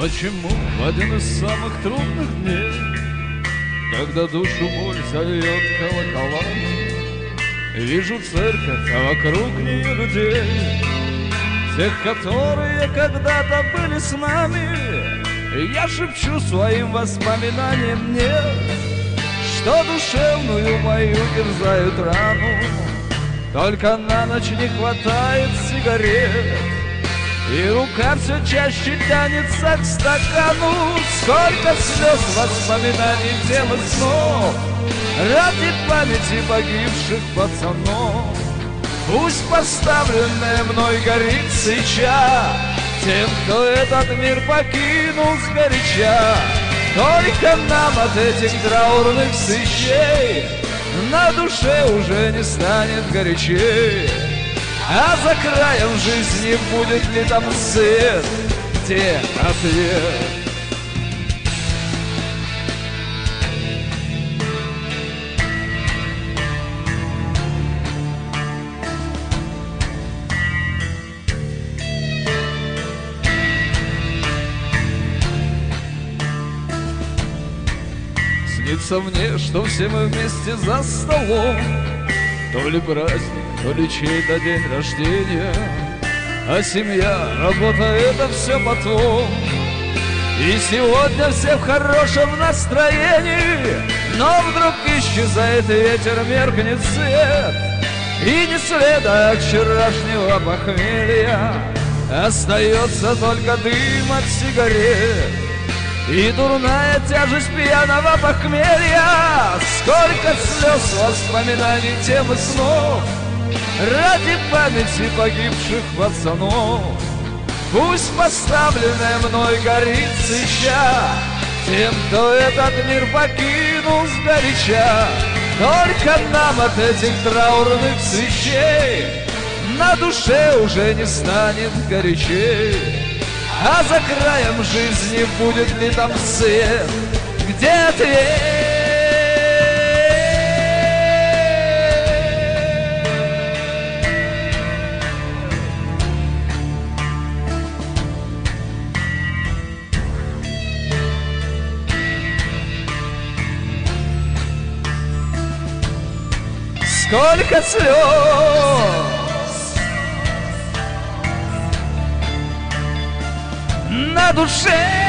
Почему в один из самых трудных дней, когда душу боль зальет колоколами, вижу церковь, а вокруг нее людей, тех, которые когда-то были с нами, и я шепчу своим воспоминаниям нет, что душевную мою терзают рану. Только на ночь не хватает сигарет, и рука все чаще тянется к стакану. Сколько слез, воспоминаний, тем и снов ради памяти погибших пацанов. Пусть поставленная мной горит свеча тем, кто этот мир покинул сгоряча. Только нам от этих траурных свечей на душе уже не станет горячей. А за краем жизни будет ли там свет, где ответ? Снится мне, что все мы вместе за столом, то ли праздник, то ли чей-то день рождения, а семья, работа — это все потом. И сегодня все в хорошем настроении, но вдруг исчезает ветер, меркнет свет, и ни следа от вчерашнего похмелья, остается только дым от сигарет и дурная тяжесть пьяного похмелья. Сколько слез, воспоминаний, тем и снов ради памяти погибших пацанов. Пусть поставленная мной горит свеча тем, кто этот мир покинул сгоряча. Только нам от этих траурных свечей на душе уже не станет горячей. А за краем жизни будет ли там свет, где ответ? Сколько слез на душе.